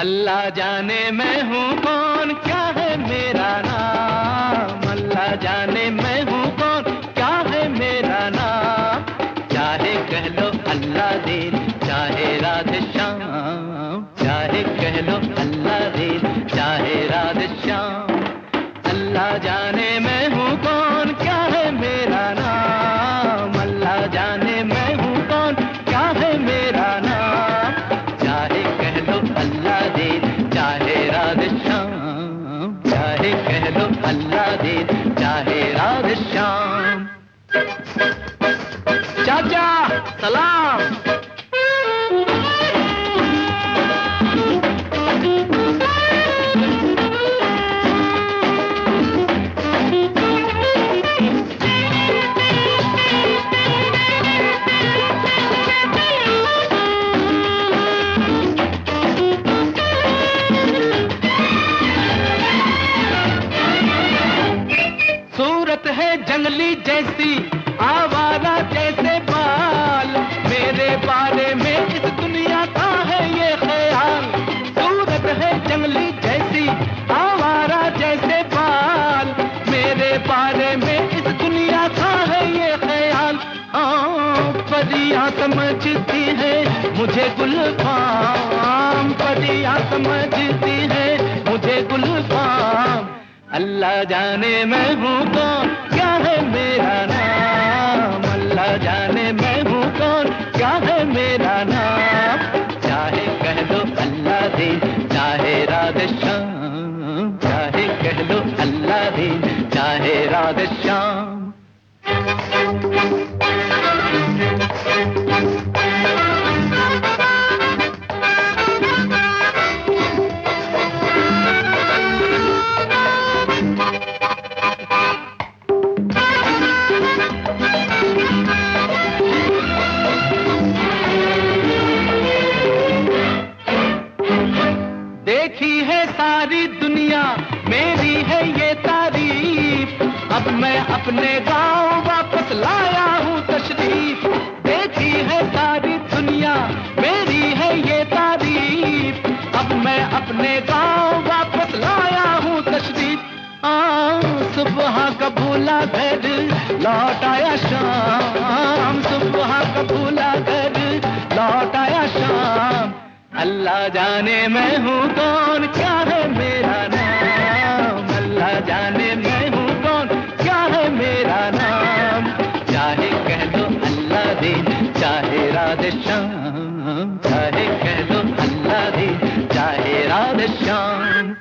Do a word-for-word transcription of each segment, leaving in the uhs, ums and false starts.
अल्लाह जाने मैं हूँ कौन, क्या है मेरा नाम। अल्लाह जाने मैं हूँ कौन, क्या है मेरा नाम। चाहे कह लो अल्लाह दीन, चाहे राधे श्याम। चाहे कह लो अल्लाह दीन, चाहे राधे श्याम। अल्लाह जाने मैं हूँ कौन, क्या है मेरा नाम। अल्लाह जाने मैं हूँ कौन, क्या है मेरा नाम। चाहे कह लो अल्लाह दीन, चाहे राधे श्याम। चाहे कह लो अल्लाह दीन, चाहे राधे श्याम। चाचा सलाम। सूरत है जंगली जैसी, आवारा जैसे बाल। मेरे बारे में इस दुनिया का है ये ख्याल। सूरत है जंगली जैसी, आवारा जैसे बाल। मेरे बारे में इस दुनिया का है ये ख्याल। हाँ, परियां समझती है मुझे गुलफाम। परियां समझती है मुझे गुलफाम। अल्लाह जाने मैं हूँ कौन, क्या है मेरा नाम। अल्लाह जाने मैं हूँ कौन, क्या है मेरा नाम। चाहे कह लो अल्लाह दीन, चाहे राधे श्याम। चाहे कह लो अल्लाह दीन, चाहे राधे श्याम। देखी है सारी दुनिया, मेरी है ये तारीफ। अब मैं अपने गांव वापस लाया हूँ तशरीफ। देखी है सारी दुनिया, मेरी है ये तारीफ। अब मैं अपने गांव वापस लाया हूँ तशरीफ। सुबह का भूला घर लौट आया शाम। सुबह का भूला घर लौट आया शाम। अल्लाह जाने मैं हूँ कौन, क्या है मेरा नाम। अल्लाह जाने मैं हूँ कौन, क्या है मेरा नाम। चाहे कह लो अल्लाह दीन, चाहे राधे श्याम। चाहे कह लो अल्लाह दीन, चाहे राधे श्याम।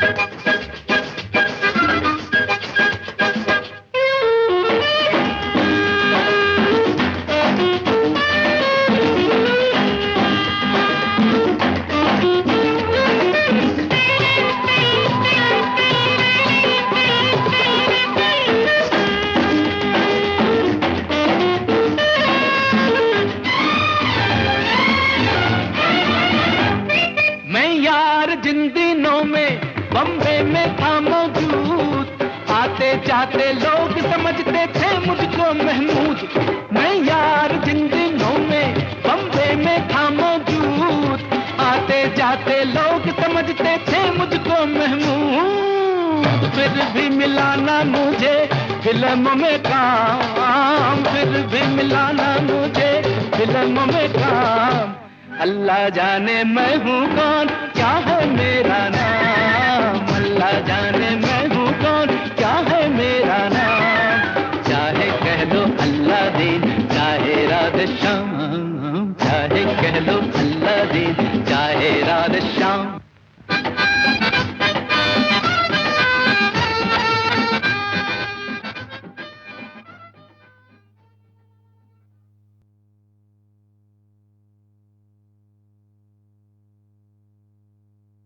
जिन दिनों में बम्बे में था मौजूद, आते जाते लोग समझते थे मुझको महमूद। मैं यार जिन दिनों में बम्बे में था मौजूद, आते जाते लोग समझते थे मुझको महमूद। फिर भी मिलाना मुझे फिल्म में काम। फिर भी मिलाना मुझे फिल्म में काम। अल्लाह जाने मैं हूँ कौन, क्या है मेरा नाम। अल्लाह जाने मैं हूँ कौन, क्या है मेरा नाम। चाहे कह लो अल्लाह दीन, चाहे राधे श्याम। चाहे कह लो अल्लाह दीन,